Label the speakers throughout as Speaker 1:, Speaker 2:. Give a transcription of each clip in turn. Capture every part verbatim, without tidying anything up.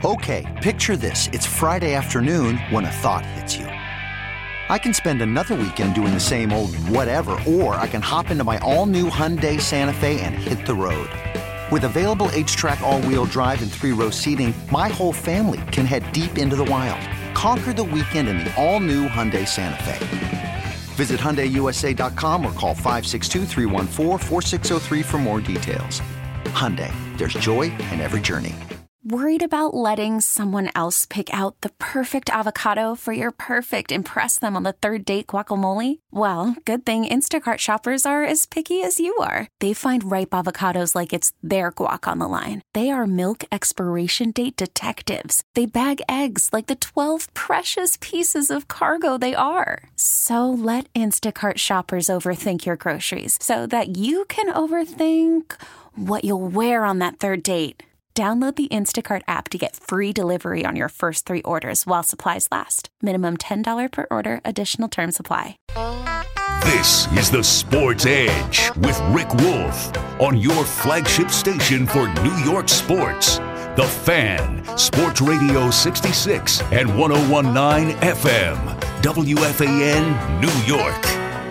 Speaker 1: Okay, picture this. It's Friday afternoon when a thought hits you. I can spend another weekend doing the same old whatever, or I can hop into my all-new Hyundai Santa Fe and hit the road. With available H-Track all-wheel drive and three-row seating, my whole family can head deep into the wild. Conquer the weekend in the all-new Hyundai Santa Fe. Visit Hyundai U S A dot com or call five six two, three one four, four six zero three for more details. Hyundai, there's joy in every journey.
Speaker 2: Worried about letting someone else pick out the perfect avocado for your perfect impress them on the third date guacamole? Well, good thing Instacart shoppers are as picky as you are. They find ripe avocados like it's their guac on the line. They are milk expiration date detectives. They bag eggs like the twelve precious pieces of cargo they are. So let Instacart shoppers overthink your groceries so that you can overthink what you'll wear on that third date. Download the Instacart app to get free delivery on your first three orders while supplies last. Minimum ten dollars per order. Additional terms apply.
Speaker 3: This is the Sports Edge with Rick Wolf on your flagship station for New York sports. The Fan, Sports Radio sixty-six and one oh one point nine F M, W F A N, New York.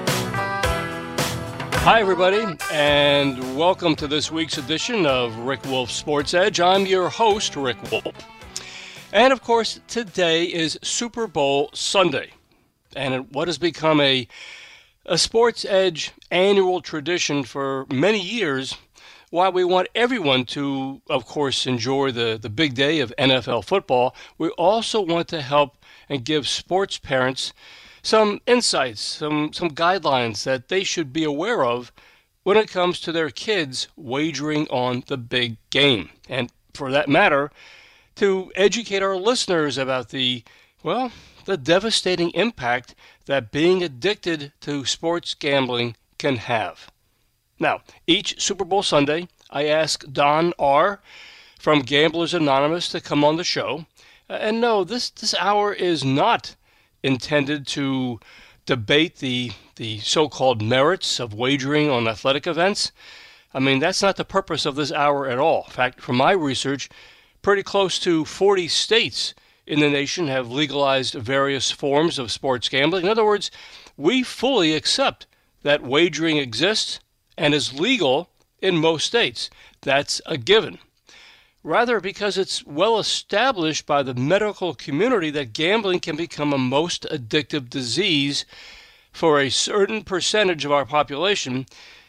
Speaker 4: Hi, everybody, and welcome to this week's edition of Rick Wolf Sports Edge. I'm your host, Rick Wolf. And, of course, today is Super Bowl Sunday, and what has become a, a Sports Edge annual tradition for many years, while we want everyone to, of course, enjoy the, the big day of N F L football, we also want to help and give sports parents some insights, some some guidelines that they should be aware of when it comes to their kids wagering on the big game. And for that matter, to educate our listeners about the, well, the devastating impact that being addicted to sports gambling can have. Now, each Super Bowl Sunday, I ask Don R. from Gamblers Anonymous to come on the show. Uh, and no, this, this hour is not intended to debate the the so-called merits of wagering on athletic events. I mean, that's not the purpose of this hour at all. In fact, from my research, pretty close to forty states in the nation have legalized various forms of sports gambling. In other words, we fully accept that wagering exists and is legal in most states. That's a given. Rather, because it's well established by the medical community that gambling can become a most addictive disease for a certain percentage of our population,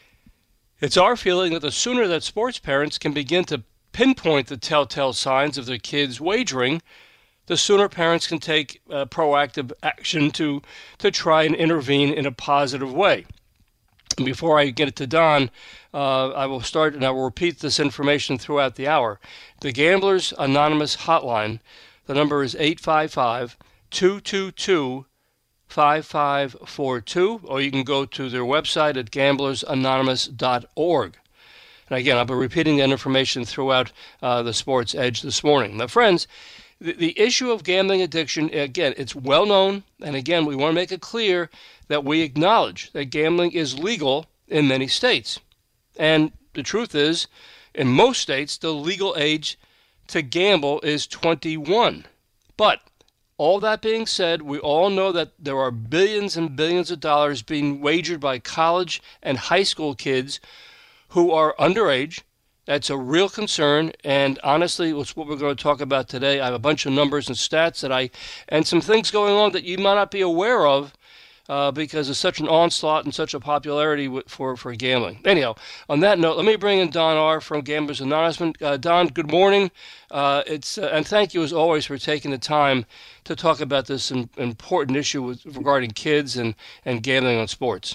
Speaker 4: it's our feeling that the sooner that sports parents can begin to pinpoint the telltale signs of their kids' wagering, the sooner parents can take uh, proactive action to, to try and intervene in a positive way. And before I get it to Don, uh, I will start and I will repeat this information throughout the hour. The Gamblers Anonymous hotline, the number is eight five five, two two two, five five four two, or you can go to their website at gamblers anonymous dot org. And again, I'll be repeating that information throughout uh, the Sports Edge this morning. Now, friends, the, the issue of gambling addiction, again, it's well known, and again, we want to make it clear that we acknowledge that gambling is legal in many states. And the truth is, in most states, the legal age to gamble is twenty-one. But all that being said, we all know that there are billions and billions of dollars being wagered by college and high school kids who are underage. That's a real concern, and honestly, it's what we're going to talk about today. I have a bunch of numbers and stats that I, and some things going on that you might not be aware of, Uh, because it's such an onslaught and such a popularity w- for, for gambling. Anyhow, on that note, let me bring in Don R. from Gamblers Anonymous. Uh, Don, good morning. Uh, it's uh, and thank you as always for taking the time to talk about this in, important issue with, regarding kids and, and gambling on sports.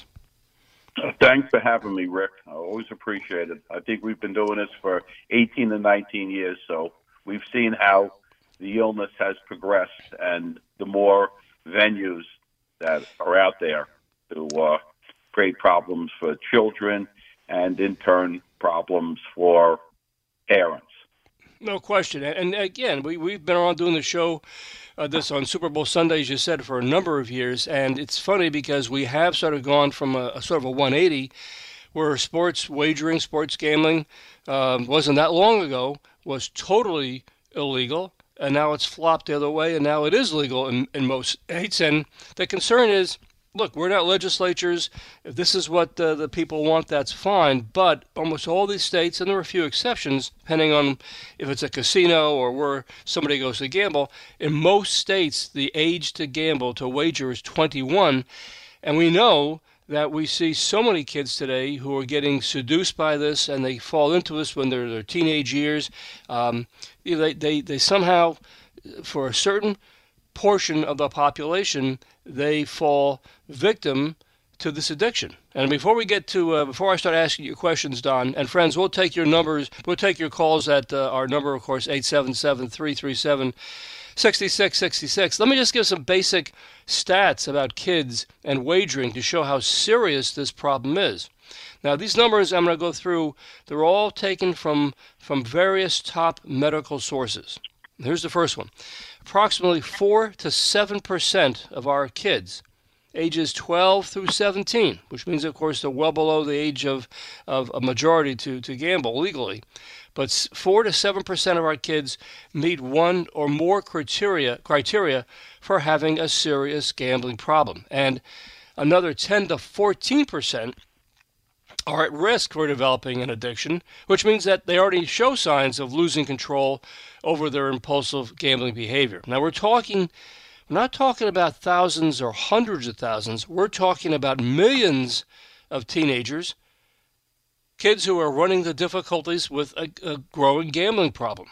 Speaker 5: Uh, thanks for having me, Rick. I always appreciate it. I think we've been doing this for eighteen to nineteen years, so we've seen how the illness has progressed, and the more venues that are out there to uh, create problems for children and, in turn, problems for parents.
Speaker 4: No question. And, and again, we, we've been around doing the show, uh, this on Super Bowl Sunday, as you said, for a number of years. And it's funny because we have sort of gone from a, a sort of a one eighty where sports wagering, sports gambling, um, wasn't that long ago, was totally illegal. and now it's flopped the other way, and now it is legal in, in most states. And the concern is, look, we're not legislatures. If this is what uh, the people want, that's fine. But almost all these states, and there are a few exceptions, depending on if it's a casino or where somebody goes to gamble, in most states, the age to gamble, to wager, is twenty-one. And we know that we see so many kids today who are getting seduced by this, and they fall into this when they're in their teenage years. Um, you know, they, they, they somehow, for a certain portion of the population, they fall victim to this addiction. And before we get to, uh, before I start asking you questions, Don, and friends, we'll take your numbers, we'll take your calls at uh, our number, of course, eight seven seven, three three seven, six six six six. Let me just give some basic stats about kids and wagering to show how serious this problem is. Now, these numbers I'm going to go through, they're all taken from, from various top medical sources. Here's the first one. Approximately four to seven percent of our kids, ages twelve through seventeen, which means, of course, they're well below the age of, of a majority to, to gamble legally, but four to seven percent of our kids meet one or more criteria criteria for having a serious gambling problem. And another ten to fourteen percent are at risk for developing an addiction, which means that they already show signs of losing control over their impulsive gambling behavior. Now, we're talking, we're not talking about thousands or hundreds of thousands. We're talking about millions of teenagers, kids who are running the difficulties with a, a growing gambling problem.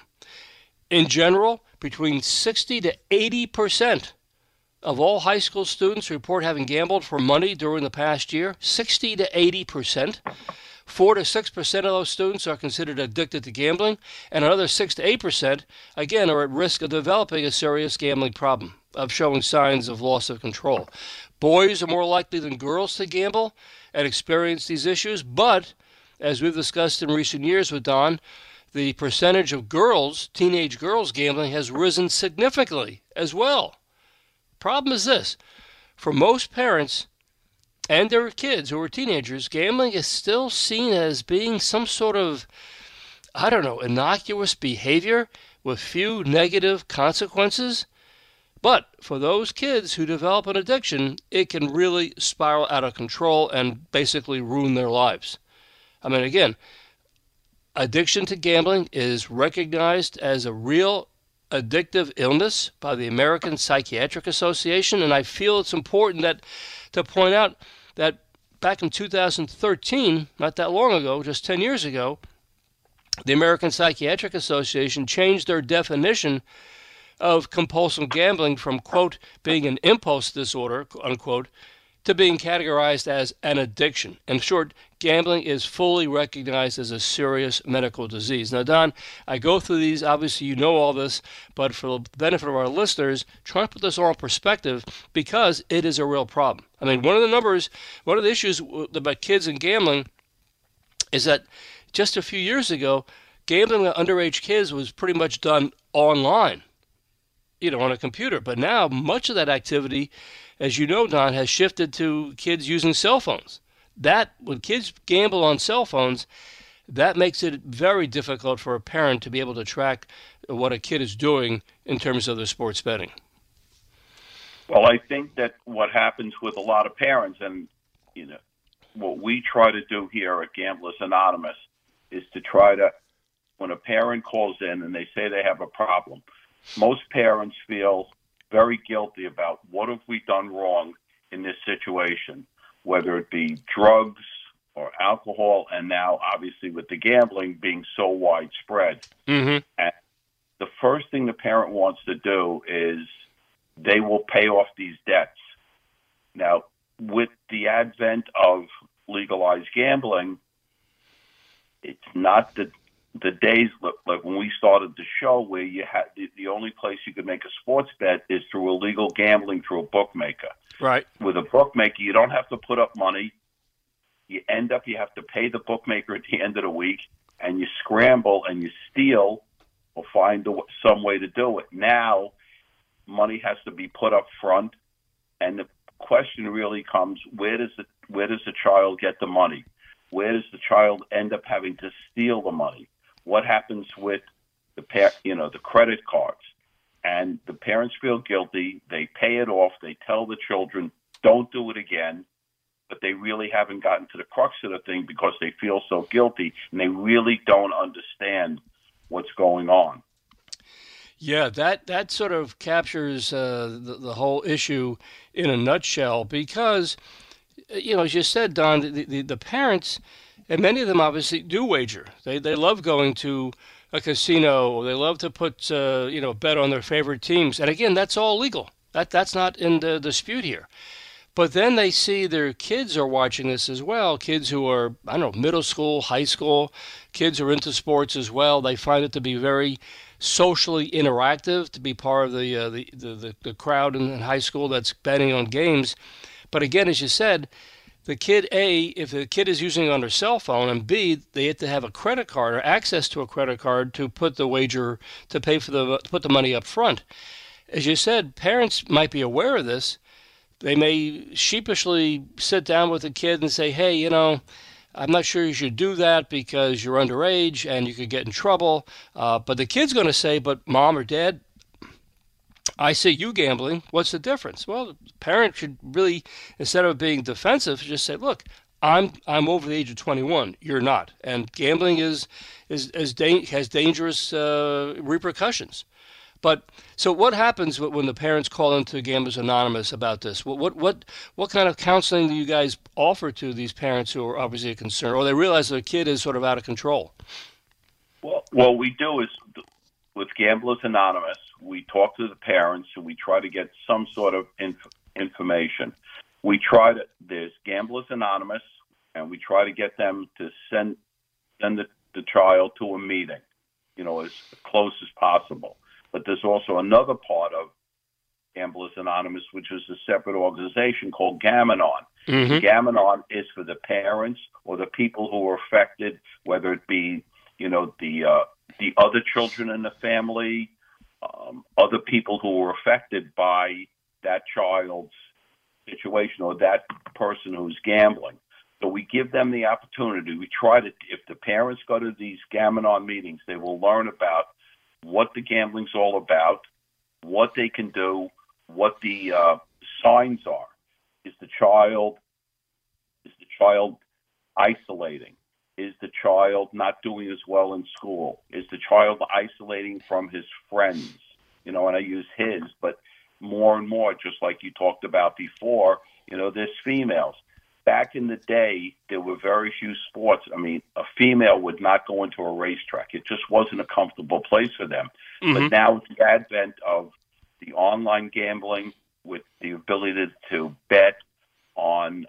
Speaker 4: In general, between sixty to eighty percent of all high school students report having gambled for money during the past year. sixty to eighty percent. four to six percent of those students are considered addicted to gambling, and another six to eight percent, again, are at risk of developing a serious gambling problem, of showing signs of loss of control. Boys are more likely than girls to gamble and experience these issues, but as we've discussed in recent years with Don, the percentage of girls, teenage girls gambling, has risen significantly as well. Problem is this: for most parents and their kids who are teenagers, gambling is still seen as being some sort of, I don't know, innocuous behavior with few negative consequences. But for those kids who develop an addiction, it can really spiral out of control and basically ruin their lives. I mean, again, addiction to gambling is recognized as a real addictive illness by the American Psychiatric Association, and I feel it's important that to point out that back in two thousand thirteen, not that long ago, just ten years ago, the American Psychiatric Association changed their definition of compulsive gambling from, quote, being an impulse disorder, unquote, to being categorized as an addiction. In short, gambling is fully recognized as a serious medical disease. Now, Don, I go through these, obviously you know all this, but for the benefit of our listeners, try to put this all in perspective because it is a real problem. I mean, one of the numbers, one of the issues about kids and gambling is that just a few years ago, gambling with underage kids was pretty much done online, you know, on a computer. But now much of that activity, as you know, Don, has shifted to kids using cell phones. That, when kids gamble on cell phones, that makes it very difficult for a parent to be able to track what a kid is doing in terms of their sports betting.
Speaker 5: Well, I think that what happens with a lot of parents, and you know, what we try to do here at Gamblers Anonymous is to try to, when a parent calls in and they say they have a problem, most parents feel very guilty about what have we done wrong in this situation, whether it be drugs or alcohol, and now obviously with the gambling being so widespread.
Speaker 4: Mm-hmm.
Speaker 5: And the first thing the parent wants to do is they will pay off these debts. Now, with the advent of legalized gambling, it's not the the days like when we started the show where you had the, the only place you could make a sports bet is through illegal gambling through a bookmaker.
Speaker 4: Right.
Speaker 5: With a bookmaker, you don't have to put up money. You end up, you have to pay the bookmaker at the end of the week, and you scramble and you steal or find some way to do it. Now, money has to be put up front, and the question really comes: where does the where does the child get the money? Where does the child end up having to steal the money? What happens with the you know the credit cards? and the parents feel guilty. They pay it off. They tell the children, don't do it again. But they really haven't gotten to the crux of the thing because they feel so guilty, and they really don't understand what's going on.
Speaker 4: Yeah, that, that sort of captures uh, the, the whole issue in a nutshell because, you know, as you said, Don, the, the, the parents, and many of them obviously do wager. They they love going to a casino. They love to put, uh, you know, bet on their favorite teams. And again, that's all legal. That That's not in the dispute here. But then they see their kids are watching this as well, kids who are, I don't know, middle school, high school, kids who are into sports as well. They find it to be very socially interactive, to be part of the uh, the, the, the crowd in high school that's betting on games. But again, as you said, the kid, A, if the kid is using it on their cell phone, and B, they have to have a credit card or access to a credit card to put the wager, to pay for the, to put the money up front. As you said, parents might be aware of this. They may sheepishly sit down with the kid and say, hey, you know, I'm not sure you should do that because you're underage and you could get in trouble. Uh, but the kid's going to say, but mom or dad, I see you gambling. What's the difference? Well, the parent should really, instead of being defensive, just say, look, I'm I'm over the age of twenty-one. You're not. And gambling is, is, is da- has dangerous uh, repercussions. But so what happens when the parents call into Gamblers Anonymous about this? What what what what kind of counseling do you guys offer to these parents who are obviously concerned, or they realize their kid is sort of out of control?
Speaker 5: Well, what we do is with Gamblers Anonymous, we talk to the parents and we try to get some sort of inf- information. We try to there's Gamblers Anonymous, and we try to get them to send send the, the child to a meeting, you know, as close as possible. But there's also another part of Gamblers Anonymous, which is a separate organization called Gam-Anon. Mm-hmm. Gam-Anon is for the parents or the people who are affected, whether it be, you know, the uh, the other children in the family, um, other people who were affected by that child's situation or that person who's gambling. So we give them the opportunity. We try to, if the parents go to these Gam-Anon meetings, they will learn about what the gambling's all about, what they can do, what the uh, signs are. Is the child is the child isolating? Is the child not doing as well in school? Is the child isolating from his friends? You know, and I use his, but more and more, just like you talked about before, you know, there's females. Back in the day, there were very few sports. I mean, a female would not go into a racetrack. It just wasn't a comfortable place for them. Mm-hmm. But now with the advent of the online gambling, with the ability to, to bet on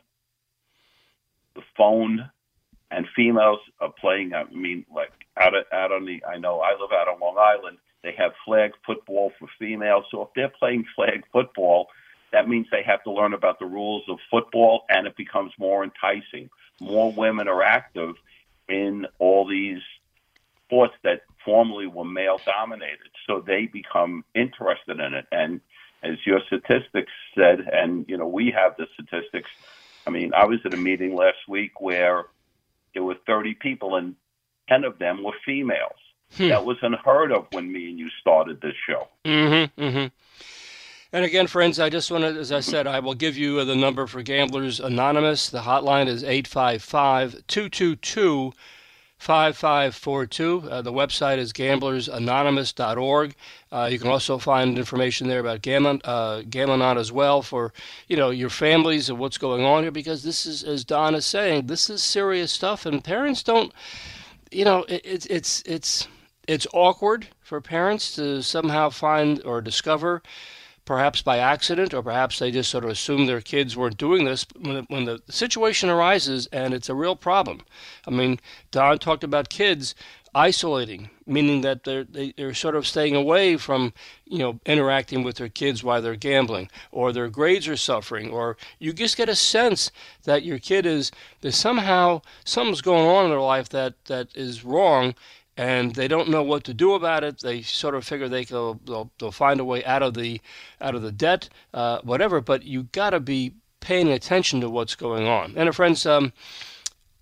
Speaker 5: the phone, and females are playing, I mean, like out, of, out on the, I know I live out on Long Island, they have flag football for females. So if they're playing flag football, that means they have to learn about the rules of football, and it becomes more enticing. More women are active in all these sports that formerly were male-dominated, so they become interested in it. And as your statistics said, and, you know, we have the statistics, I mean, I was at a meeting last week where there were thirty people, and ten of them were females. Hmm. That was unheard of when me and you started this show.
Speaker 4: Mm-hmm, mm-hmm. And again, friends, I just want to, as I said, I will give you the number for Gamblers Anonymous. The hotline is eight five five, two two two, five five four two. Uh, the website is gamblers anonymous dot org. Uh, you can also find information there about Gam- uh, Gam-Anon as well for, you know, your families and what's going on here, because this is, as Don is saying, this is serious stuff, and parents don't, you know, it, it's it's it's it's awkward for parents to somehow find or discover, perhaps by accident, or perhaps they just sort of assume their kids weren't doing this, when, when the situation arises and it's a real problem. I mean, Don talked about kids isolating, meaning that they're, they, they're sort of staying away from, you know, interacting with their kids while they're gambling, or their grades are suffering, or you just get a sense that your kid is, there's somehow, something's going on in their life that, that is wrong, and they don't know what to do about it. They sort of figure they can, they'll, they'll find a way out of the out of the debt, uh, whatever. But you got to be paying attention to what's going on. And, uh, friends, um,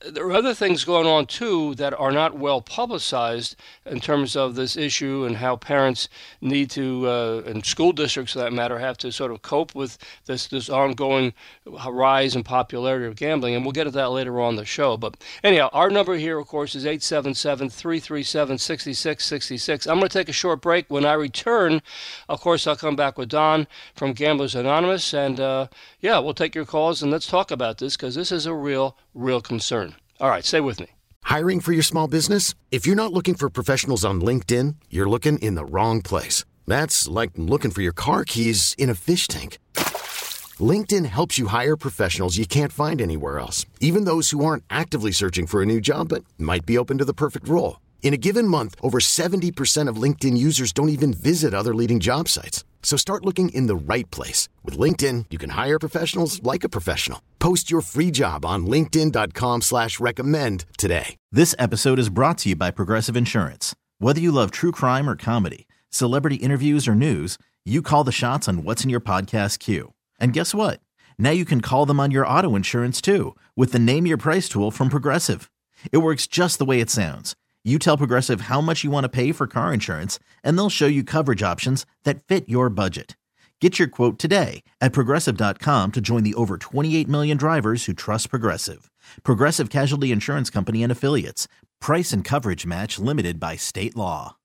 Speaker 4: there are other things going on, too, that are not well publicized in terms of this issue and how parents need to, uh, and school districts, for that matter, have to sort of cope with this, this ongoing rise in popularity of gambling. And we'll get to that later on in the show. But anyhow, our number here, of course, is eight seven seven, three three seven, six six six six. I'm going to take a short break. When I return, of course, I'll come back with Don from Gamblers Anonymous. And, uh, yeah, we'll take your calls and let's talk about this because this is a real, real concern. All right, stay with me.
Speaker 6: Hiring for your small business? If you're not looking for professionals on LinkedIn, you're looking in the wrong place. That's like looking for your car keys in a fish tank. LinkedIn helps you hire professionals you can't find anywhere else, even those who aren't actively searching for a new job but might be open to the perfect role. In a given month, over seventy percent of LinkedIn users don't even visit other leading job sites. So start looking in the right place. With LinkedIn, you can hire professionals like a professional. Post your free job on linkedin dot com slash recommend today.
Speaker 7: This episode is brought to you by Progressive Insurance. Whether you love true crime or comedy, celebrity interviews or news, you call the shots on what's in your podcast queue. And guess what? Now you can call them on your auto insurance too with the Name Your Price tool from Progressive. It works just the way it sounds. You tell Progressive how much you want to pay for car insurance, and they'll show you coverage options that fit your budget. Get your quote today at Progressive dot com to join the over twenty-eight million drivers who trust Progressive. Progressive Casualty Insurance Company and Affiliates. Price and coverage match limited by state law.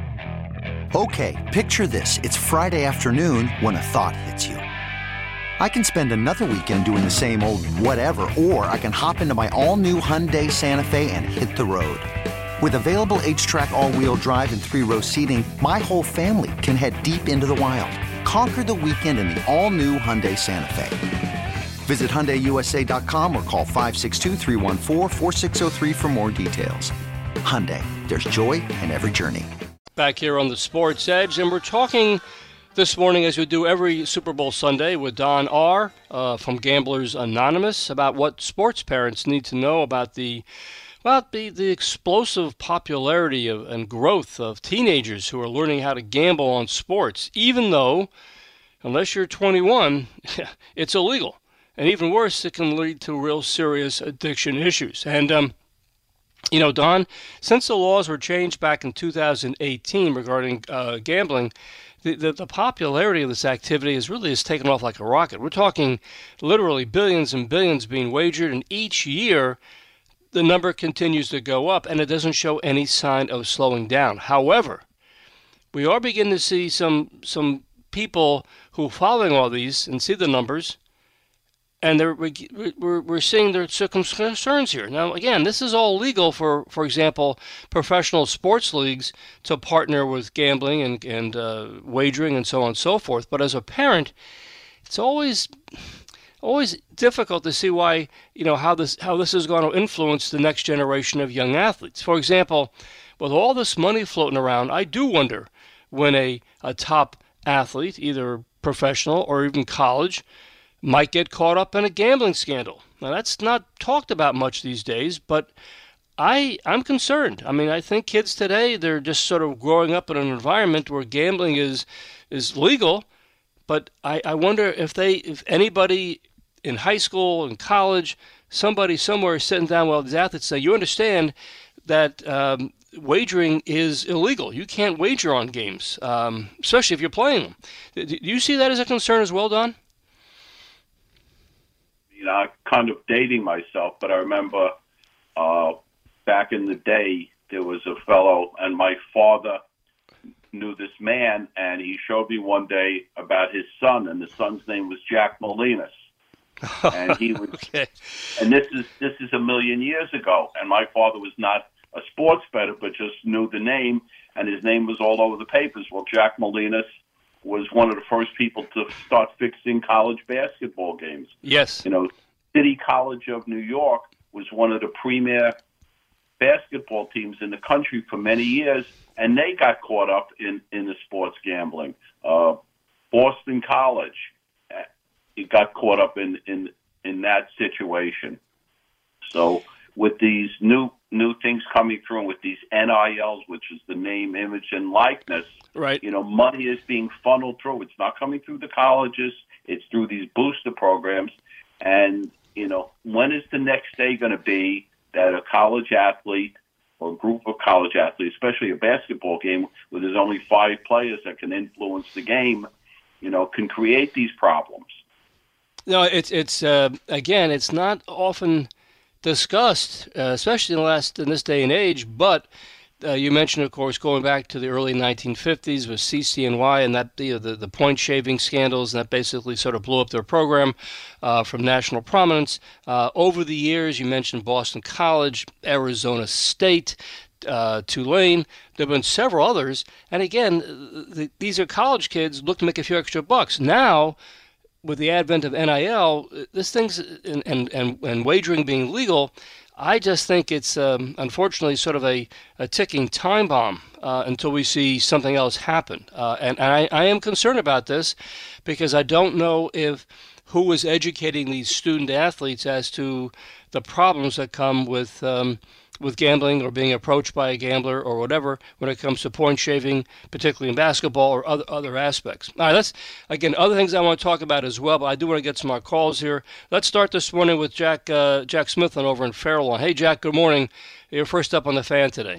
Speaker 1: Okay, picture this. It's Friday afternoon when a thought hits you. I can spend another weekend doing the same old whatever, or I can hop into my all-new Hyundai Santa Fe and hit the road. With available H-Track all-wheel drive and three-row seating, my whole family can head deep into the wild. Conquer the weekend in the all-new Hyundai Santa Fe. Visit Hyundai U S A dot com or call five six two, three one four, four six zero three for more details. Hyundai, there's joy in every journey.
Speaker 4: Back here on the Sports Edge, and we're talking this morning, as we do every Super Bowl Sunday, with Don R. Uh, from Gamblers Anonymous about what sports parents need to know about the About the, the explosive popularity of, and growth of teenagers who are learning how to gamble on sports, even though, unless you're twenty-one, it's illegal. And even worse, it can lead to real serious addiction issues. And, um, you know, Don, since the laws were changed back in two thousand eighteen regarding uh, gambling, the, the, the popularity of this activity has really has taken off like a rocket. We're talking literally billions and billions being wagered, and each year the number continues to go up, and it doesn't show any sign of slowing down. However, we are beginning to see some some people who are following all these and see the numbers, and they're, we're, we're seeing their concerns here. Now, again, this is all legal for, for example, professional sports leagues to partner with gambling and, and uh, wagering and so on and so forth. But as a parent, it's always... always difficult to see why, you know, how this how this is going to influence the next generation of young athletes. For example, with all this money floating around, I do wonder when a, a top athlete, either professional or even college, might get caught up in a gambling scandal. Now, that's not talked about much these days, but I, I'm concerned. I mean, I think kids today, they're just sort of growing up in an environment where gambling is is legal, but I, I wonder if they, if anybody in high school and college, somebody somewhere is sitting down with these athletes say, you understand that um, wagering is illegal. You can't wager on games, um, especially if you're playing them. Do you see that as a concern as well, Don?
Speaker 5: You know, I'm kind of dating myself, but I remember uh, back in the day, there was a fellow, and my father knew this man, and he showed me one day about his son, and the son's name was Jack Molinas. And he was, okay. and this is this is a million years ago. And my father was not a sports bettor, but just knew the name, and his name was all over the papers. Well, Jack Molinas was one of the first people to start fixing college basketball games.
Speaker 4: Yes,
Speaker 5: you know, City College of New York was one of the premier basketball teams in the country for many years, and they got caught up in in the sports gambling. Uh, Boston College. He got caught up in, in, in that situation. So with these new new things coming through, with these N I Ls, which is the name, image, and likeness,
Speaker 4: right?
Speaker 5: You know, money is being funneled through. It's not coming through the colleges. It's through these booster programs. And, you know, when is the next day going to be that a college athlete or a group of college athletes, especially a basketball game where there's only five players that can influence the game, you know, can create these problems.
Speaker 4: No, it's it's uh, again, it's not often discussed, uh, especially in the last in this day and age. But uh, you mentioned, of course, going back to the early nineteen fifties with C C N Y and that you know, the the point shaving scandals, and that basically sort of blew up their program uh, from national prominence. Uh, over the years, you mentioned Boston College, Arizona State, Uh, Tulane. There have been several others. And again, the, these are college kids looking to make a few extra bucks. Now, with the advent of N I L, this thing's, and, and, and, and wagering being legal, I just think it's um, unfortunately sort of a, a ticking time bomb uh, until we see something else happen. Uh, and and I, I am concerned about this because I don't know if who is educating these student athletes as to the problems that come with um, with gambling or being approached by a gambler or whatever when it comes to point shaving, particularly in basketball or other other aspects. All right, let's, again, other things I want to talk about as well, but I do want to get some more calls here. Let's start this morning with Jack uh, Jack Smithland over in Fairlawn. Hey, Jack, good morning. You're first up on the Fan today.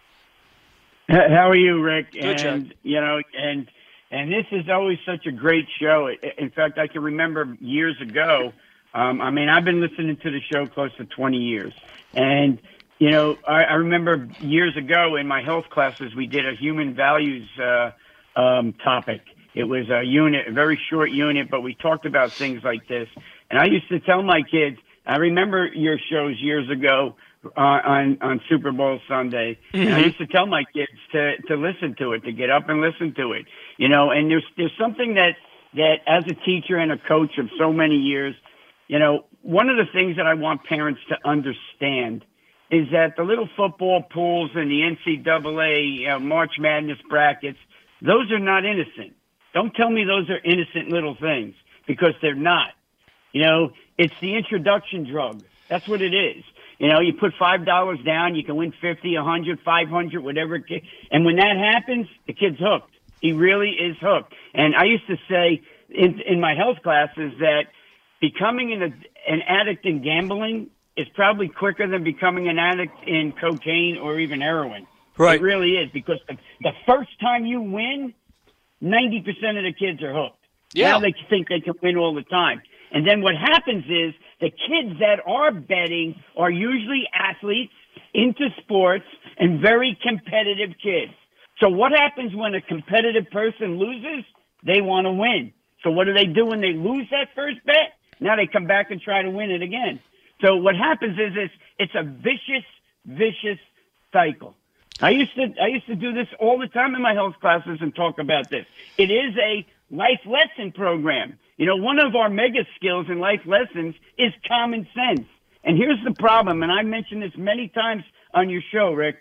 Speaker 8: How are you, Rick?
Speaker 4: Good,
Speaker 8: and,
Speaker 4: Jack.
Speaker 8: You know, and and this is always such a great show. In fact, I can remember years ago, um, I mean, I've been listening to the show close to twenty years, and you know, I, I remember years ago in my health classes, we did a human values uh, um, topic. It was a unit, a very short unit, but we talked about things like this. And I used to tell my kids, I remember your shows years ago uh, on, on Super Bowl Sunday. Mm-hmm. And I used to tell my kids to, to listen to it, to get up and listen to it. You know, and there's, there's something that, that as a teacher and a coach of so many years, you know, one of the things that I want parents to understand is that the little football pools and the N C double A uh, March Madness brackets, those are not innocent. Don't tell me those are innocent little things, because they're not. You know, it's the introduction drug. That's what it is. You know, you put five dollars down, you can win fifty, a hundred, five hundred, whatever. And when that happens, the kid's hooked. He really is hooked. And I used to say in, in my health classes that becoming an, an addict in gambling is probably quicker than becoming an addict in cocaine or even heroin.
Speaker 4: Right.
Speaker 8: It really is, because the, the first time you win, ninety percent of the kids are hooked.
Speaker 4: Yeah.
Speaker 8: Now they think they can win all the time. And then what happens is the kids that are betting are usually athletes, into sports, and very competitive kids. So what happens when a competitive person loses? They want to win. So what do they do when they lose that first bet? Now they come back and try to win it again. So what happens is it's, it's a vicious, vicious cycle. I used to I used to do this all the time in my health classes and talk about this. It is a life lesson program. You know, one of our mega skills in life lessons is common sense. And here's the problem, and I mentioned this many times on your show, Rick.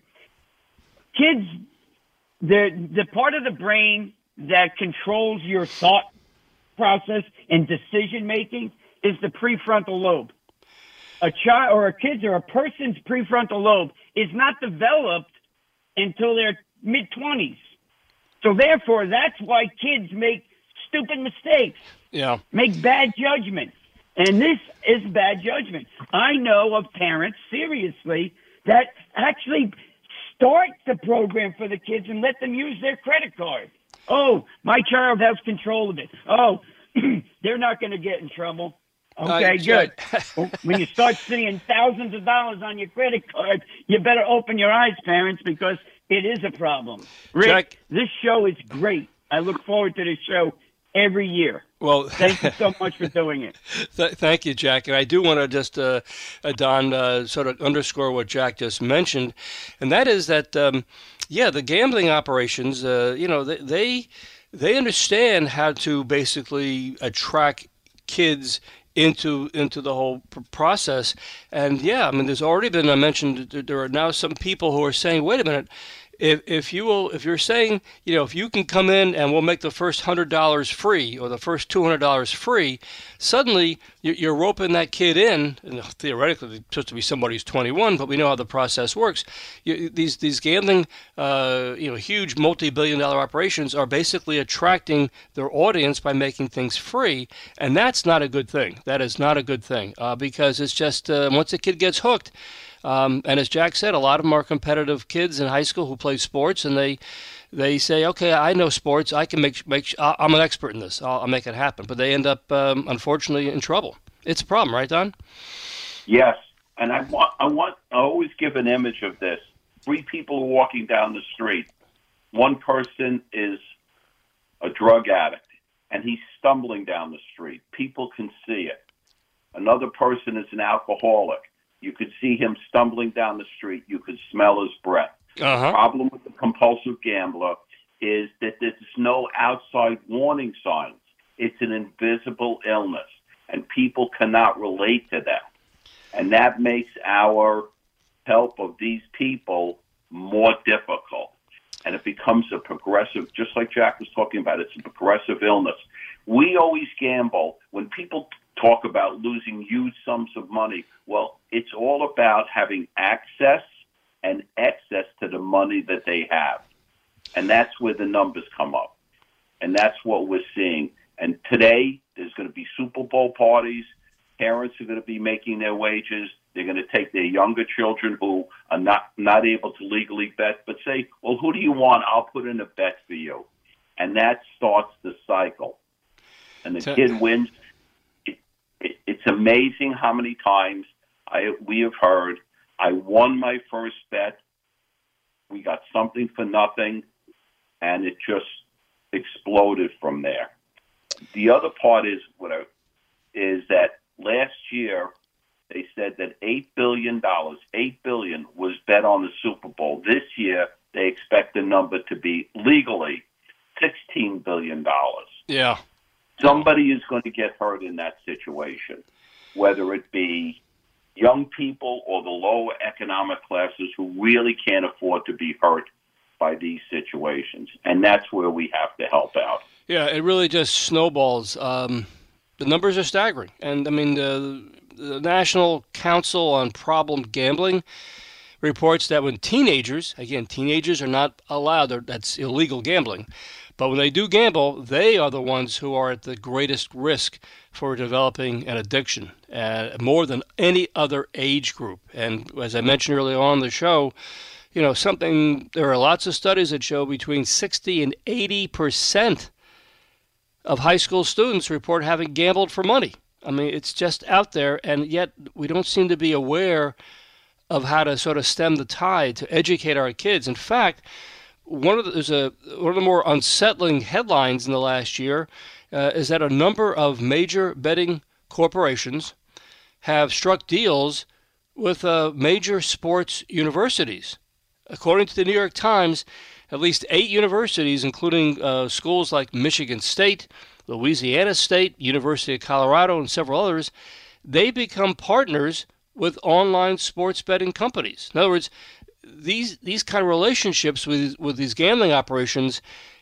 Speaker 8: Kids, the the part of the brain that controls your thought process and decision making is the prefrontal lobe. A child or a kid's or a person's prefrontal lobe is not developed until their mid-twenties. So therefore, that's why kids make stupid mistakes,
Speaker 4: yeah,
Speaker 8: make bad judgments. And this is bad judgment. I know of parents, seriously, that actually start the program for the kids and let them use their credit card. Oh, my child has control of it. Oh, they're not going to get in trouble. Okay,
Speaker 4: uh,
Speaker 8: good. Well, when you start seeing thousands of dollars on your credit card, you better open your eyes, parents, because it is a problem. Rick,
Speaker 4: Jack,
Speaker 8: this show is great. I look forward to this show every year.
Speaker 4: Well,
Speaker 8: thank you so much for doing it.
Speaker 4: Th- thank you, Jack. And I do want to just, uh, uh, Don, uh, sort of underscore what Jack just mentioned, and that is that, um, yeah, the gambling operations, uh, you know, they, they they understand how to basically attract kids into into the whole process. And yeah, I mean, there's already been, I mentioned, there are now some people who are saying, wait a minute, if if you will, if you're saying, you know, if you can come in and we'll make the first one hundred dollars free or the first two hundred dollars free, suddenly you're, you're roping that kid in, and theoretically it's supposed to be somebody who's twenty-one, but we know how the process works. You, these these gambling, uh, you know, huge multi-billion dollar operations are basically attracting their audience by making things free, and that's not a good thing. That is not a good thing, uh, because it's just, uh, once a kid gets hooked, Um, and as Jack said, a lot of them are competitive kids in high school who play sports, and they they say, okay, I know sports. I can make make. I'm an expert in this. I'll, I'll make it happen. But they end up, um, unfortunately, in trouble. It's a problem, right, Don?
Speaker 5: Yes, and I want I want I always give an image of this. Three people are walking down the street. One person is a drug addict, and he's stumbling down the street. People can see it. Another person is an alcoholic. You could see him stumbling down the street. You could smell his breath.
Speaker 4: Uh-huh.
Speaker 5: The problem with the compulsive gambler is that there's no outside warning signs. It's an invisible illness, and people cannot relate to that. And that makes our help of these people more difficult. And it becomes a progressive, just like Jack was talking about, it's a progressive illness. We always gamble. When people talk about losing huge sums of money, well, it's all about having access and excess to the money that they have. And that's where the numbers come up. And that's what we're seeing. And today, there's going to be Super Bowl parties. Parents are going to be making their wages. They're going to take their younger children who are not, not able to legally bet, but say, well, who do you want? I'll put in a bet for you. And that starts the cycle. And the kid wins. It, it, it's amazing how many times I we have heard, I won my first bet. We got something for nothing, and it just exploded from there. The other part is what I, is that last year they said that eight billion dollars, eight billion dollars was bet on the Super Bowl. This year they expect the number to be legally sixteen billion dollars.
Speaker 4: Yeah.
Speaker 5: Somebody is going to get hurt in that situation, whether it be young people or the lower economic classes who really can't afford to be hurt by these situations. And that's where we have to help out.
Speaker 4: Yeah, it really just snowballs. Um, the numbers are staggering. And, I mean, the, the National Council on Problem Gambling reports that when teenagers, again, teenagers are not allowed, that's illegal gambling, but when they do gamble, they are the ones who are at the greatest risk for developing an addiction, uh, more than any other age group. And as I mentioned earlier on in the show, you know, something, there are lots of studies that show between sixty and eighty percent of high school students report having gambled for money. I mean, it's just out there, and yet we don't seem to be aware of how to sort of stem the tide to educate our kids. In fact, one of the, there's a one of the more unsettling headlines in the last year uh, is that a number of major betting corporations have struck deals with uh, major sports universities. According to the New York Times, at least eight universities, including uh, schools like Michigan State, Louisiana State, University of Colorado, and several others, they become partners with online sports betting companies. In other words, these these kind of relationships with with these gambling operations,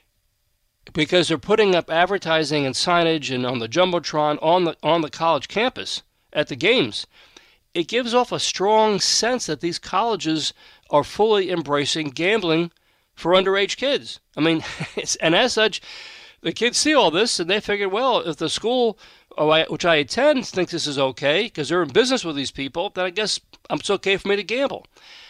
Speaker 4: because they're putting up advertising and signage and on the Jumbotron on the on the college campus at the games, it gives off a strong sense that these colleges are fully embracing gambling for underage kids. I mean, it's, and as such, the kids see all this and they figure, well, if the school which I attend thinks this is okay because they're in business with these people, then I guess it's okay for me to gamble.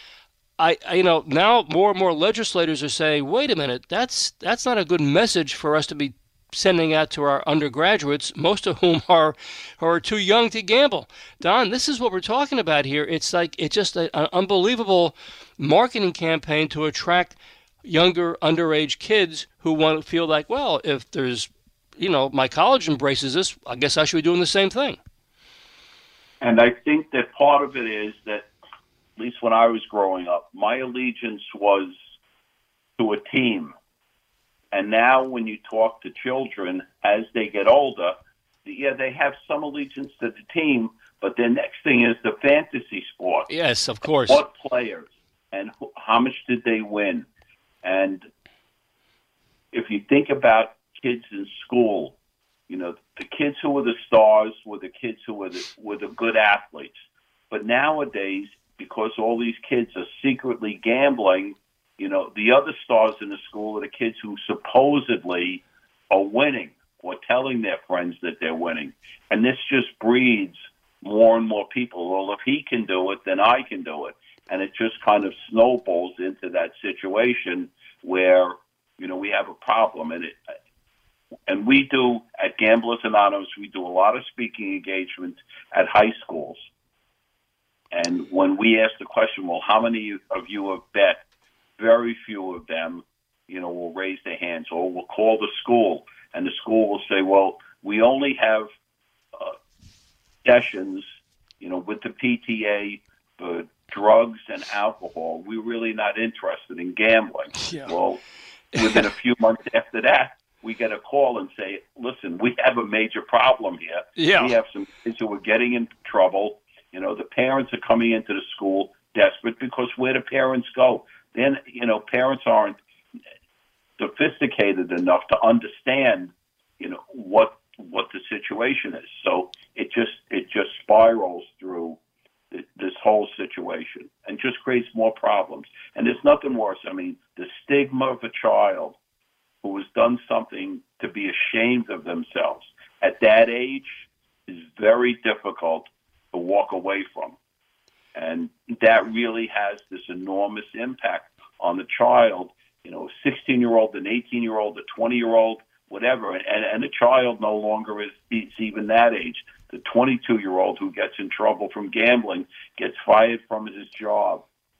Speaker 4: I, I, you know, now more and more legislators are saying, wait a minute, that's that's not a good message for us to be sending out to our undergraduates, most of whom are are too young to gamble. Don, this is what we're talking about here. It's like it's just a, an unbelievable marketing campaign to attract younger underage kids who want to feel like, well, if there's, you know, my college embraces this, I guess I should be doing the same thing.
Speaker 5: And I think that part of it is that, at least when I was growing up, my allegiance was to a team. And now when you talk to children as they get older, yeah, they have some allegiance to the team, but the next thing is the fantasy sport.
Speaker 4: Yes, of course.
Speaker 5: What players and who, how much did they win? And if you think about kids in school, you know, the kids who were the stars were the kids who were the, were the good athletes. But nowadays, because all these kids are secretly gambling, you know, the other stars in the school are the kids who supposedly are winning or telling their friends that they're winning. And this just breeds more and more people, well, if he can do it, then I can do it. And it just kind of snowballs into that situation where, you know, we have a problem. And it, and we do, at Gamblers Anonymous, we do a lot of speaking engagements at high schools. And when we ask the question, well, how many of you have bet? Very few of them, you know, will raise their hands, or will call the school, and the school will say, well, we only have uh, sessions, you know, with the P T A for drugs and alcohol. We're really not interested in gambling. Yeah. Well, within a few months after that, we get a call and say, listen, we have a major problem here.
Speaker 4: Yeah.
Speaker 5: We have some kids who are getting in trouble. You know, the parents are coming into the school desperate because where do parents go? Then, you know, parents aren't sophisticated enough to understand, you know, what what the situation is. So it just it just spirals through th- this whole situation and just creates more problems. And there's nothing worse. I mean, the stigma of a child who has done something to be ashamed of themselves at that age is very difficult to walk away from. And that really has this enormous impact on the child, you know, a sixteen-year-old, an eighteen-year-old, a twenty-year-old, whatever. And, and a child no longer is, is even that age. The twenty-two-year-old who gets in trouble from gambling gets fired from his job.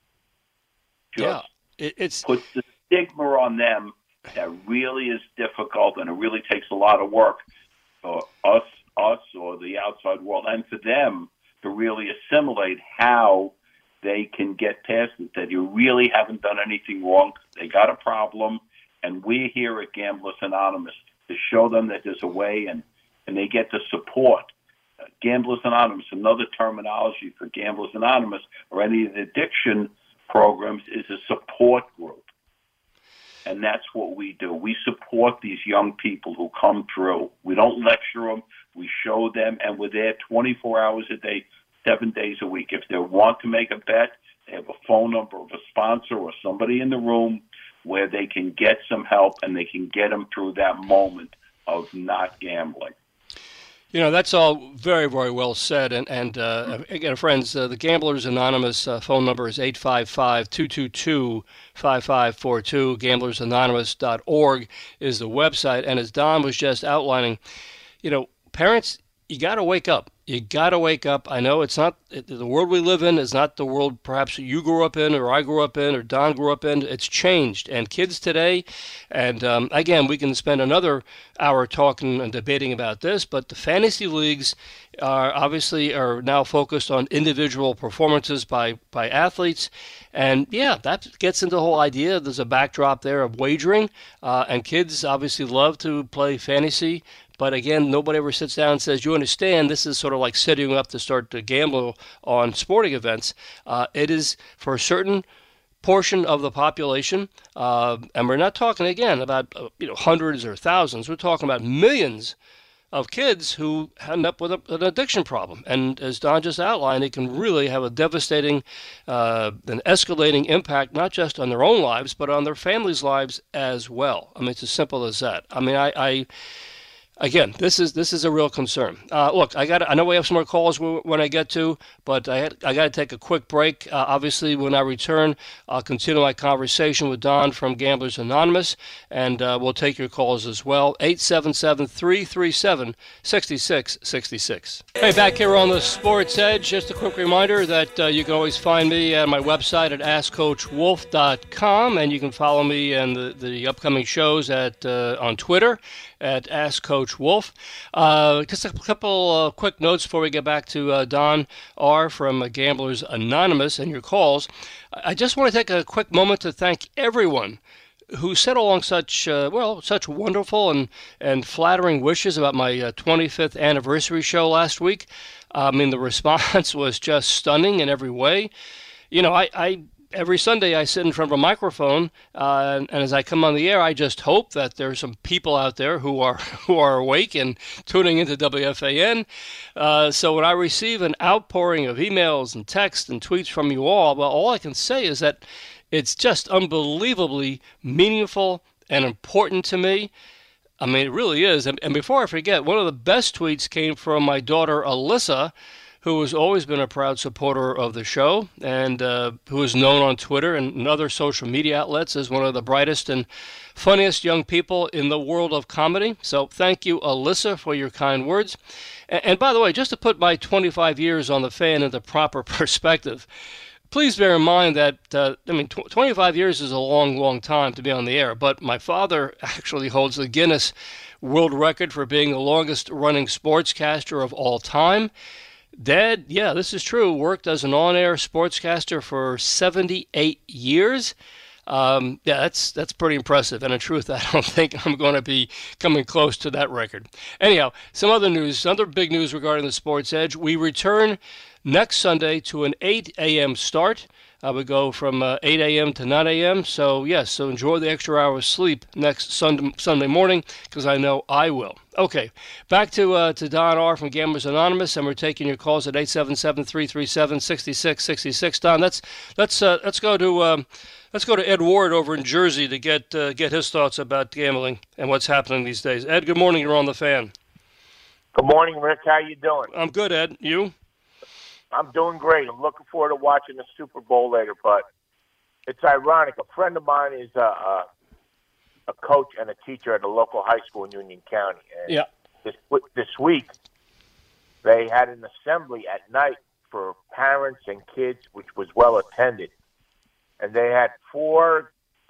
Speaker 5: Just
Speaker 4: yeah, it, it's
Speaker 5: puts the stigma on them that really is difficult, and it really takes a lot of work for us, us or the outside world, and for them to really assimilate how they can get past it, that you really haven't done anything wrong. They got a problem, and we're here at Gamblers Anonymous to show them that there's a way, and, and they get the support. Uh, Gamblers Anonymous, another terminology for Gamblers Anonymous or any of the addiction programs, is a support group. And that's what we do. We support these young people who come through. We don't lecture them. We show them, and we're there twenty-four hours a day, seven days a week. If they want to make a bet, they have a phone number of a sponsor or somebody in the room where they can get some help, and they can get them through that moment of not gambling.
Speaker 4: You know, that's all very, very well said. And, and uh, again, friends, uh, the Gamblers Anonymous uh, phone number is eight five five, two two two, five five four two. gamblers anonymous dot org is the website. And as Don was just outlining, you know, parents, you got to wake up. You got to wake up. I know it's not, it, the world we live in is not the world perhaps you grew up in or I grew up in or Don grew up in. It's changed. And kids today, and um, again, we can spend another hour talking and debating about this, but the fantasy leagues are obviously are now focused on individual performances by, by athletes. And yeah, that gets into the whole idea. There's a backdrop there of wagering, uh, and kids obviously love to play fantasy. But again, nobody ever sits down and says, you understand, this is sort of like setting you up to start to gamble on sporting events. Uh, it is for a certain portion of the population, uh, and we're not talking, again, about uh, you know hundreds or thousands. We're talking about millions of kids who end up with a, an addiction problem. And as Don just outlined, it can really have a devastating, uh, an escalating impact, not just on their own lives, but on their families' lives as well. I mean, it's as simple as that. I mean, I... I Again, this is this is a real concern. Uh, look, I got I know we have some more calls when I get to, but I had, I got to take a quick break. Uh, obviously, when I return, I'll continue my conversation with Don from Gamblers Anonymous, and uh, we'll take your calls as well. eight seven seven, three three seven, six six six six. Hey, back here on the Sports Edge, just a quick reminder that uh, you can always find me at my website at ask coach wolf dot com, and you can follow me and the, the upcoming shows at uh, on Twitter at Ask Coach Wolf. Uh, just a couple uh, quick notes before we get back to uh, Don R. from uh, Gamblers Anonymous and your calls. I just want to take a quick moment to thank everyone who sent along such, uh, well, such wonderful and, and flattering wishes about my uh, twenty-fifth anniversary show last week. I mean, the response was just stunning in every way. You know, I... I Every Sunday I sit in front of a microphone, uh, and, and as I come on the air, I just hope that there's some people out there who are who are awake and tuning into W F A N. Uh, so when I receive an outpouring of emails and texts and tweets from you all, well, all I can say is that it's just unbelievably meaningful and important to me. I mean, it really is. And, and before I forget, one of the best tweets came from my daughter, Alyssa, who has always been a proud supporter of the show and uh, who is known on Twitter and other social media outlets as one of the brightest and funniest young people in the world of comedy. So thank you, Alyssa, for your kind words. And, and by the way, just to put my twenty-five years on the Fan into proper perspective, please bear in mind that, uh, I mean, tw- twenty-five years is a long, long time to be on the air, but my father actually holds the Guinness World Record for being the longest-running sportscaster of all time. Dad, yeah, this is true, worked as an on-air sportscaster for seventy-eight years. Um, yeah, that's that's pretty impressive. And in truth, I don't think I'm going to be coming close to that record. Anyhow, some other news, other big news regarding the Sports Edge. We return next Sunday to an eight a.m. start. Uh, we go from uh, eight a.m. to nine a.m. So, yes, so enjoy the extra hour of sleep next Sunday, Sunday morning, because I know I will. Okay, back to uh, to Don R. from Gamblers Anonymous, and we're taking your calls at eight seven seven, three three seven, six six six six. Don, let's let's uh, let's go to um, let's go to Ed Ward over in Jersey to get uh, get his thoughts about gambling and what's happening these days. Ed, good morning. You're on the Fan.
Speaker 9: Good morning, Rick. How you doing?
Speaker 4: I'm good, Ed. You?
Speaker 9: I'm doing great. I'm looking forward to watching the Super Bowl later, but it's ironic. A friend of mine is a, a, a coach and a teacher at a local high school in Union County. And
Speaker 4: yeah.
Speaker 9: This, this week, they had an assembly at night for parents and kids, which was well attended. And they had four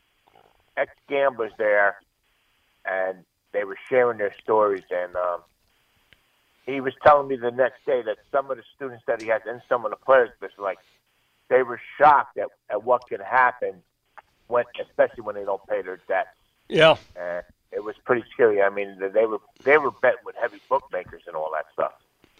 Speaker 9: ex-gamblers there, and they were sharing their stories. And um, he was telling me the next day that some of the students that he had and some of the players was like, they were shocked at, at what could happen, when, especially when they don't pay their debts.
Speaker 4: Yeah.
Speaker 9: And it was pretty scary. I mean, they were they were betting with heavy bookmakers and all that stuff.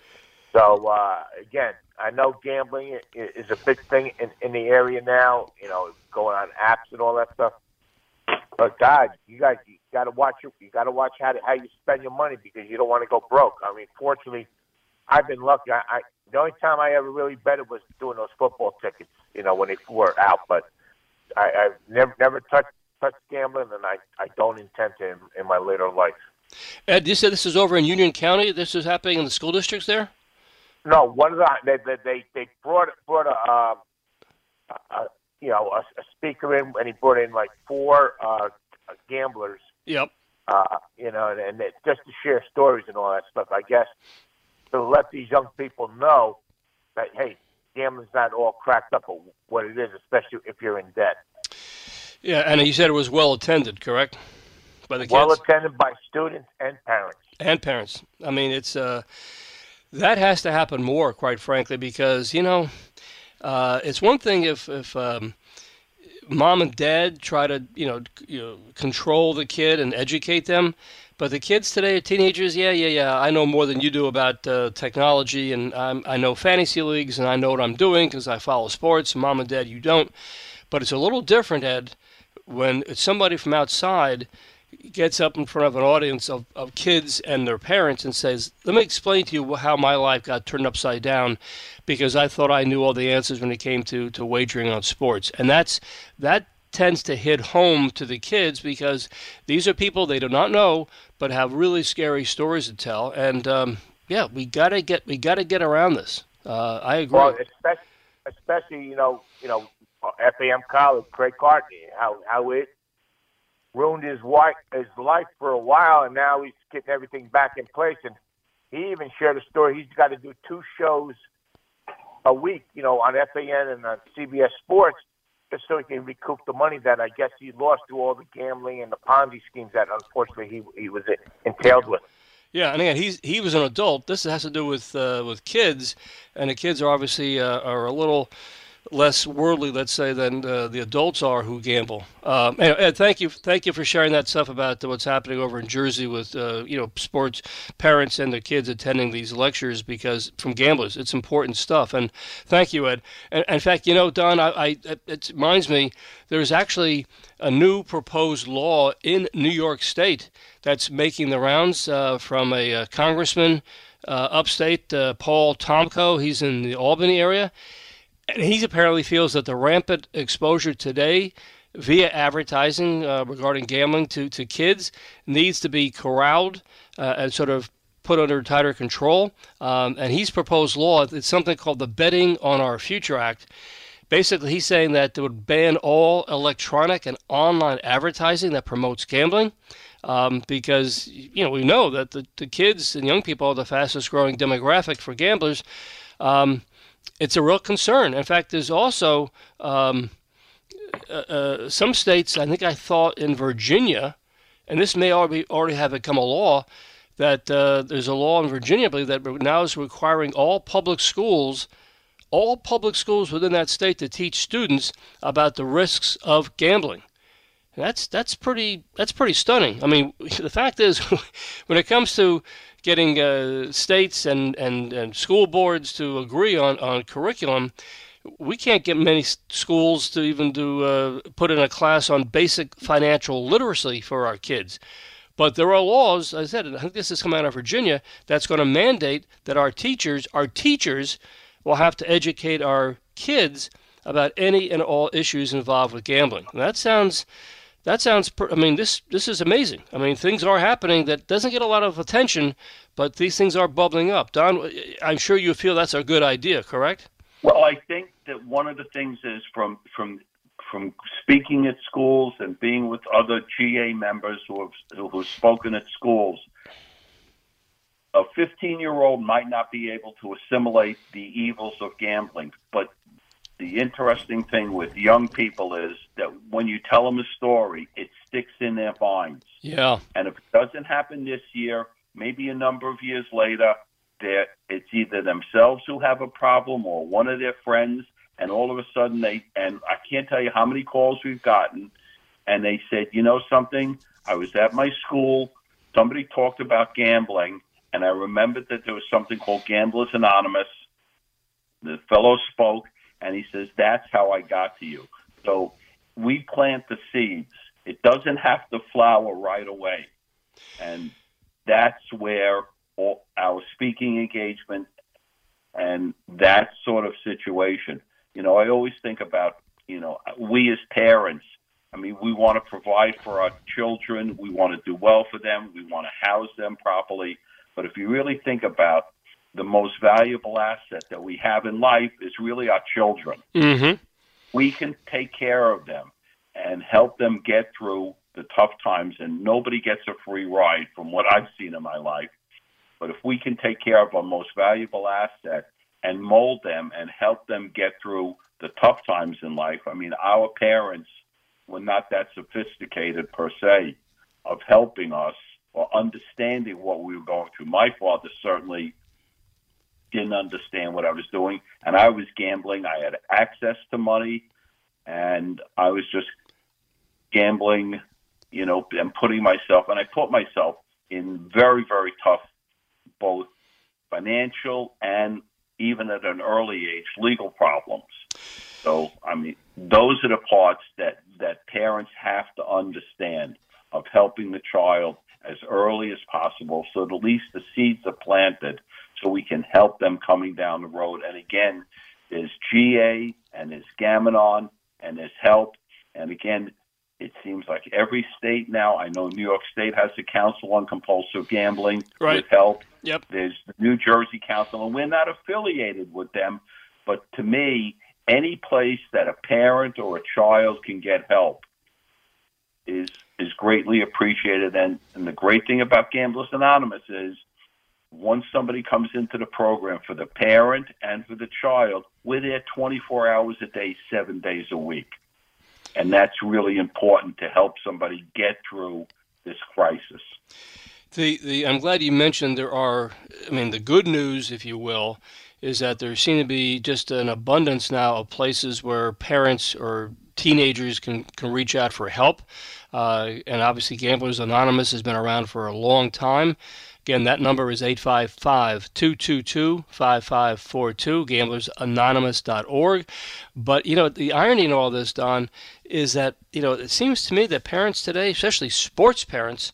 Speaker 9: So, uh, again, I know gambling is a big thing in, in the area now, you know, going on apps and all that stuff. But, God, you guys you got to watch your, you got to watch how to, how you spend your money, because you don't want to go broke. I mean, fortunately, I've been lucky. I, I the only time I ever really betted was doing those football tickets, you know, when they were out. But I, I've never never touched touched gambling, and I, I don't intend to in, in my later life.
Speaker 4: Ed, you said this is over in Union County? This is happening in the school districts there?
Speaker 9: No, one of the they they they, they brought brought a, uh, a you know a, a speaker in, and he brought in like four uh, gamblers.
Speaker 4: Yep.
Speaker 9: Uh, you know, and, and it, just to share stories and all that stuff. I guess to let these young people know that hey, gambling's not all cracked up of what it is, especially if you're in debt.
Speaker 4: Yeah, and you said it was well attended, correct? By the kids?
Speaker 9: Well attended by students and parents.
Speaker 4: And parents. I mean, it's uh, that has to happen more, quite frankly, because, you know, uh, it's one thing if, if um, mom and dad try to, you know, you know, control the kid and educate them, but the kids today, teenagers, yeah, yeah, yeah, I know more than you do about uh, technology, and I'm, I know fantasy leagues, and I know what I'm doing because I follow sports. Mom and dad, you don't. But it's a little different, Ed, when somebody from outside gets up in front of an audience of, of kids and their parents and says, let me explain to you how my life got turned upside down because I thought I knew all the answers when it came to, to wagering on sports. And that's that tends to hit home to the kids because these are people they do not know but have really scary stories to tell. And, um, yeah, we got to get we got to get around this. Uh, I agree.
Speaker 9: Well, especially, especially, you know, you know, F A M College, Craig Cartney, how how it ruined his wife, his life for a while, and now he's getting everything back in place. And he even shared a story. He's got to do two shows a week, you know, on F A N and on C B S Sports, just so he can recoup the money that I guess he lost to all the gambling and the Ponzi schemes that unfortunately he he was entailed with.
Speaker 4: Yeah, and again, he's he was an adult. This has to do with uh, with kids, and the kids are obviously uh, are a little less worldly, let's say, than uh, the adults are who gamble. Um, anyway, Ed, thank you, thank you for sharing that stuff about what's happening over in Jersey with uh, you know sports parents and their kids attending these lectures because from gamblers, it's important stuff. And thank you, Ed. And, and in fact, you know, Don, I, I it reminds me there's actually a new proposed law in New York State that's making the rounds uh, from a, a congressman uh, upstate, uh, Paul Tomko. He's in the Albany area. And he apparently feels that the rampant exposure today via advertising uh, regarding gambling to, to kids needs to be corralled uh, and sort of put under tighter control. Um, and he's proposed law. It's something called the Betting on Our Future Act. Basically, he's saying that it would ban all electronic and online advertising that promotes gambling. Um, because, you know, we know that the, the kids and young people are the fastest growing demographic for gamblers. Um, it's a real concern. In fact, there's also um, uh, uh, some states, I think I thought in Virginia, and this may already, already have become a law, that uh, there's a law in Virginia, I believe, that now is requiring all public schools, all public schools within that state to teach students about the risks of gambling. That's that's pretty that's pretty stunning. I mean, the fact is, when it comes to getting uh, states and, and, and school boards to agree on, on curriculum, we can't get many schools to even do uh, put in a class on basic financial literacy for our kids. But there are laws, as I said, I think this is coming out of Virginia, that's going to mandate that our teachers, our teachers will have to educate our kids about any and all issues involved with gambling. And that sounds... That sounds, I mean, this this is amazing. I mean, things are happening that doesn't get a lot of attention, but these things are bubbling up. Don, I'm sure you feel that's a good idea, correct?
Speaker 5: Well, I think that one of the things is from from from speaking at schools and being with other G A members who have who have spoken at schools, a fifteen-year-old might not be able to assimilate the evils of gambling, but the interesting thing with young people is that when you tell them a story, it sticks in their minds.
Speaker 4: Yeah.
Speaker 5: And if it doesn't happen this year, maybe a number of years later, it's either themselves who have a problem or one of their friends, and all of a sudden they, and I can't tell you how many calls we've gotten, and they said, you know something, I was at my school, somebody talked about gambling, and I remembered that there was something called Gamblers Anonymous. The fellow spoke, and he says, that's how I got to you. So we plant the seeds. It doesn't have to flower right away. And that's where all our speaking engagement and that sort of situation, you know, I always think about, you know, we as parents, I mean, we want to provide for our children. We want to do well for them. We want to house them properly. But if you really think about the most valuable asset that we have in life is really our children.
Speaker 4: Mm-hmm.
Speaker 5: We can take care of them and help them get through the tough times, and nobody gets a free ride from what I've seen in my life. But if we can take care of our most valuable asset and mold them and help them get through the tough times in life, I mean, our parents were not that sophisticated per se of helping us or understanding what we were going through. My father certainly didn't understand what I was doing, and I was gambling. I had access to money, and I was just gambling, you know, and putting myself, and I put myself in very, very tough, both financial and even at an early age, legal problems. So, I mean, those are the parts that, that parents have to understand of helping the child as early as possible so that at least the seeds are planted so we can help them coming down the road. And again, there's G A and there's Gam-Anon and there's help. And again, it seems like every state now, I know New York State has a council on compulsive gambling
Speaker 4: right.
Speaker 5: with help.
Speaker 4: Yep.
Speaker 5: There's the New Jersey Council, and we're not affiliated with them. But to me, any place that a parent or a child can get help is is greatly appreciated. And, and the great thing about Gamblers Anonymous is once somebody comes into the program, for the parent and for the child, we're there twenty-four hours a day, seven days a week. And that's really important to help somebody get through this crisis.
Speaker 4: The, the, I'm glad you mentioned there are, I mean, the good news, if you will, is that there seem to be just an abundance now of places where parents or teenagers can, can reach out for help. Uh, and obviously Gamblers Anonymous has been around for a long time. Again, that number is eight five five, two two two, five five four two, gamblers anonymous dot org. But, you know, the irony in all this, Don, is that, you know, it seems to me that parents today, especially sports parents,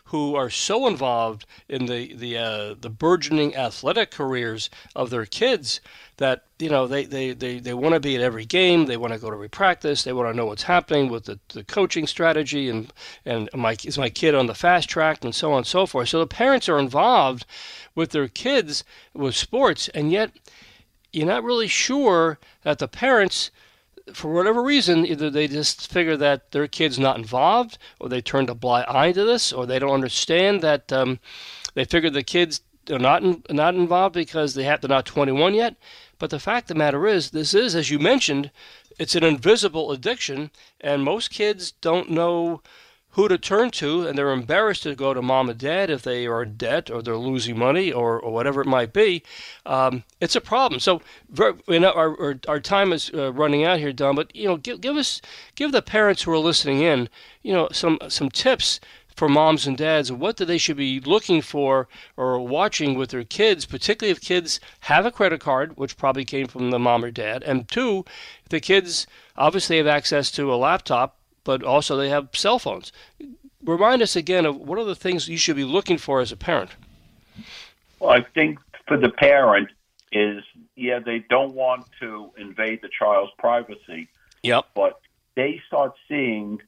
Speaker 4: who are so involved in the the uh, the burgeoning athletic careers of their kids that, you know, they, they, they, they want to be at every game, they want to go to every practice, they want to know what's happening with the, the coaching strategy, and and my is my kid on the fast track, and so on and so forth. So the parents are involved with their kids with sports, and yet you're not really sure that the parents, for whatever reason, either they just figure that their kid's not involved, or they turned a blind eye to this, or they don't understand that um, they figure the kids are not in, not involved because they have they're not twenty-one yet. But the fact of the matter is, this is, as you mentioned, it's an invisible addiction, and most kids don't know who to turn to, and they're embarrassed to go to mom and dad if they are in debt or they're losing money or, or whatever it might be. Um, it's a problem. So, you know, our, our our time is uh, running out here, Don. But you know, give give us give the parents who are listening in, you know, some some tips for moms and dads, what do they should be looking for or watching with their kids, particularly if kids have a credit card, which probably came from the mom or dad, and two, if the kids obviously have access to a laptop, but also they have cell phones. Remind us again of what are the things you should be looking for as a parent.
Speaker 5: Well, I think for the parent is, yeah, they don't want to invade the child's privacy.
Speaker 4: Yep.
Speaker 5: But they start seeing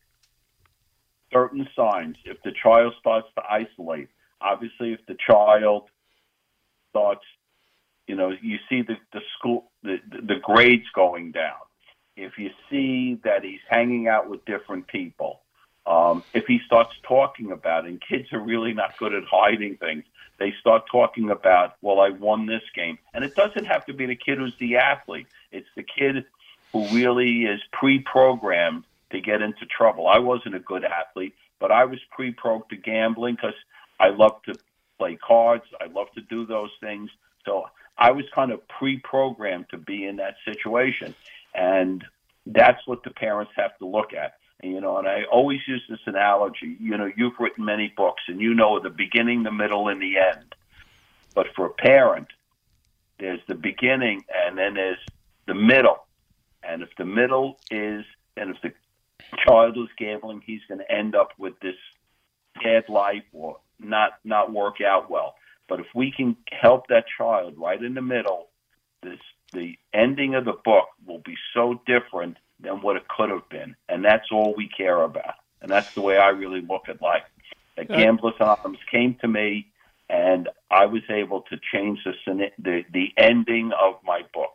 Speaker 5: certain signs. If the child starts to isolate, obviously if the child starts, you know, you see the, the school, the, the grades going down. If you see that he's hanging out with different people, um, if he starts talking about it, and kids are really not good at hiding things, they start talking about, well, I won this game. And it doesn't have to be the kid who's the athlete. It's the kid who really is pre-programmed to get into trouble. I wasn't a good athlete, but I was pre-programmed to gambling because I love to play cards. I love to do those things. So I was kind of pre-programmed to be in that situation. And that's what the parents have to look at. And, you know, and I always use this analogy. You know, you've written many books, and you know the beginning, the middle, and the end. But for a parent, there's the beginning, and then there's the middle. And if the middle is, and if the child is gambling, he's going to end up with this bad life or not not work out well. But if we can help that child right in the middle, this the ending of the book will be so different than what it could have been. And that's all we care about. And that's the way I really look at life. That Gamblers Anonymous came to me, and I was able to change the the, the ending of my book.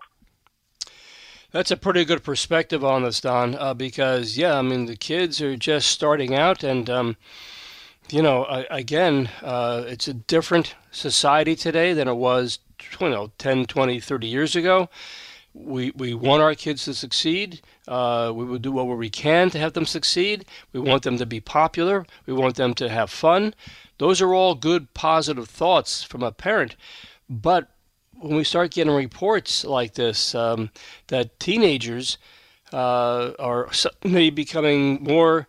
Speaker 4: That's a pretty good perspective on this, Don, uh, because, yeah, I mean, the kids are just starting out, and, um, you know, I, again, uh, it's a different society today than it was, you know, ten, twenty, thirty years ago. We we want our kids to succeed. Uh, we will do what we can to have them succeed. We want them to be popular. We want them to have fun. Those are all good, positive thoughts from a parent. But when we start getting reports like this, um, that teenagers uh, are suddenly becoming more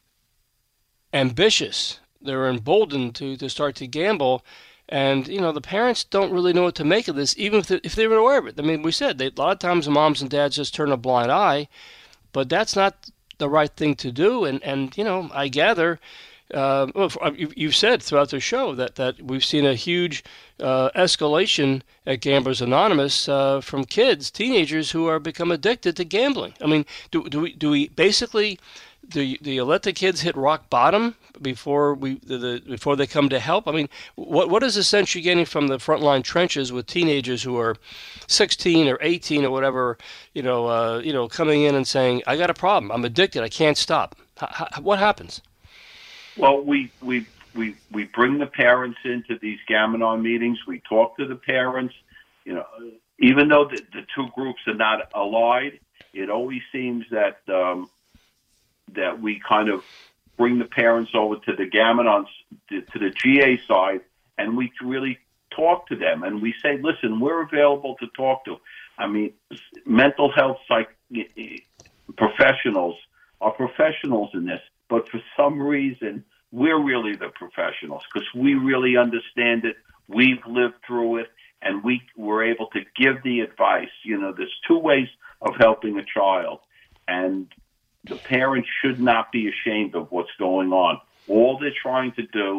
Speaker 4: ambitious, they're emboldened to, to start to gamble. And, you know, the parents don't really know what to make of this, even if they, if they were aware of it. I mean, we said, they, a lot of times moms and dads just turn a blind eye, but that's not the right thing to do. And, and you know, I gather, uh, well, you've said throughout the show that, that we've seen a huge uh, escalation at Gamblers Anonymous uh, from kids, teenagers who are become addicted to gambling. I mean, do, do we do we basically... Do you, do you let the kids hit rock bottom before we the, the, before they come to help? I mean, what what is the sense you're getting from the frontline trenches with teenagers who are sixteen or eighteen or whatever, you know, uh, you know, coming in and saying, "I got a problem. I'm addicted. I can't stop." H- h- what happens?
Speaker 5: Well, we we we we bring the parents into these Gam-Anon meetings. We talk to the parents. You know, even though the, the two groups are not allied, it always seems that. Um, that we kind of bring the parents over to the Gam-Anon, to the G A side, and we really talk to them. And we say, listen, we're available to talk to. I mean, mental health psych professionals are professionals in this, but for some reason, we're really the professionals because we really understand it. We've lived through it, and we were able to give the advice. You know, there's two ways of helping a child, and the parents should not be ashamed of what's going on. All they're trying to do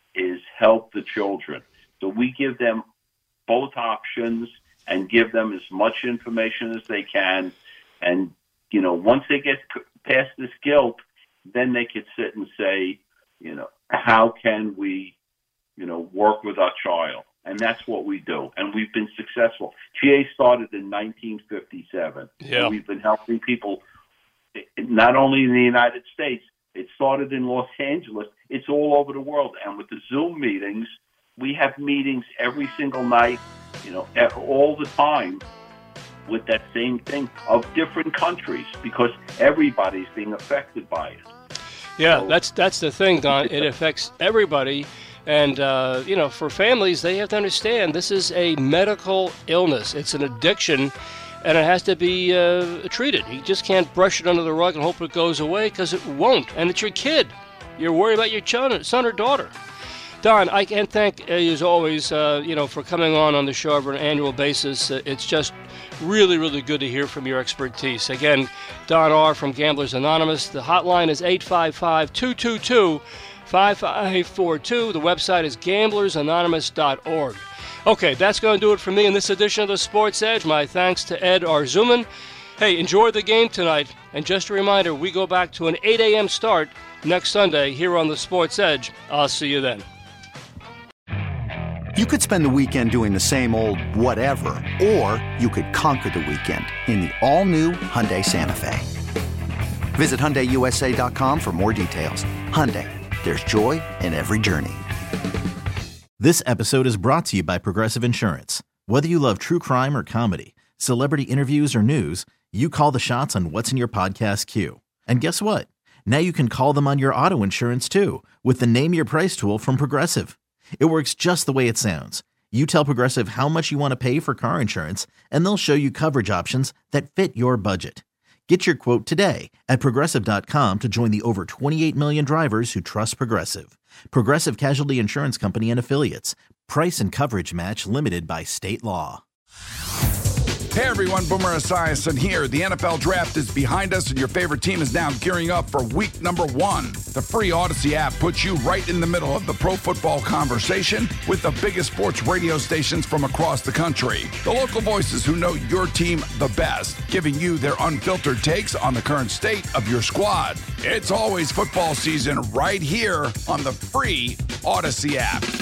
Speaker 5: is help the children. So we give them both options and give them as much information as they can. And, you know, once they get past this guilt, then they could sit and say, you know, how can we, you know, work with our child? And that's what we do. And we've been successful. G A started in nineteen fifty-seven.
Speaker 4: Yeah.
Speaker 5: And we've been helping people not only in the United States. It started in Los Angeles. It's all over the world. And with the Zoom meetings, we have meetings every single night, you know, all the time with that same thing of different countries because everybody's being affected by it.
Speaker 4: Yeah, that's that's the thing, Don. It affects everybody. And, uh, you know, for families, they have to understand this is a medical illness. It's an addiction, and it has to be uh, treated. You just can't brush it under the rug and hope it goes away because it won't. And it's your kid. You're worried about your ch- son or daughter. Don, I can't thank you as always, uh, you know, for coming on on the show on an annual basis. Uh, it's just really, really good to hear from your expertise. Again, Don R. from Gamblers Anonymous. The hotline is eight five five, two two two, five five four two. The website is gamblers anonymous dot org. Okay, that's going to do it for me in this edition of the Sports Edge. My thanks to Ed Arzuman. Hey, enjoy the game tonight. And just a reminder, we go back to an eight a.m. start next Sunday here on the Sports Edge. I'll see you then.
Speaker 1: You could spend the weekend doing the same old whatever, or you could conquer the weekend in the all-new Hyundai Santa Fe. Visit Hyundai U S A dot com for more details. Hyundai, there's joy in every journey.
Speaker 7: This episode is brought to you by Progressive Insurance. Whether you love true crime or comedy, celebrity interviews or news, you call the shots on what's in your podcast queue. And guess what? Now you can call them on your auto insurance too with the Name Your Price tool from Progressive. It works just the way it sounds. You tell Progressive how much you want to pay for car insurance, and they'll show you coverage options that fit your budget. Get your quote today at Progressive dot com to join the over twenty-eight million drivers who trust Progressive. Progressive Casualty Insurance Company and Affiliates. Price and coverage match limited by state law.
Speaker 10: Hey everyone, Boomer Esiason here. The N F L Draft is behind us and your favorite team is now gearing up for week number one. The free Odyssey app puts you right in the middle of the pro football conversation with the biggest sports radio stations from across the country. The local voices who know your team the best, giving you their unfiltered takes on the current state of your squad. It's always football season right here on the free Odyssey app.